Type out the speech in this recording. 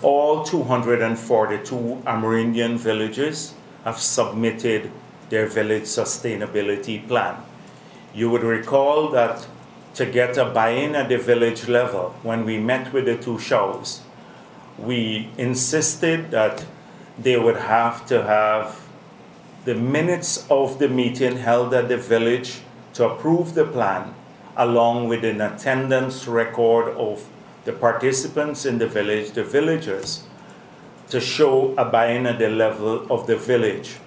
all 242 Amerindian villages have submitted their village sustainability plan. You would recall that to get a buy-in at the village level, when we met with the two Shaws, we insisted that they would have to have the minutes of the meeting held at the village to approve the plan, along with an attendance record of the participants in the village, the villagers, to show a buy-in at the level of the village.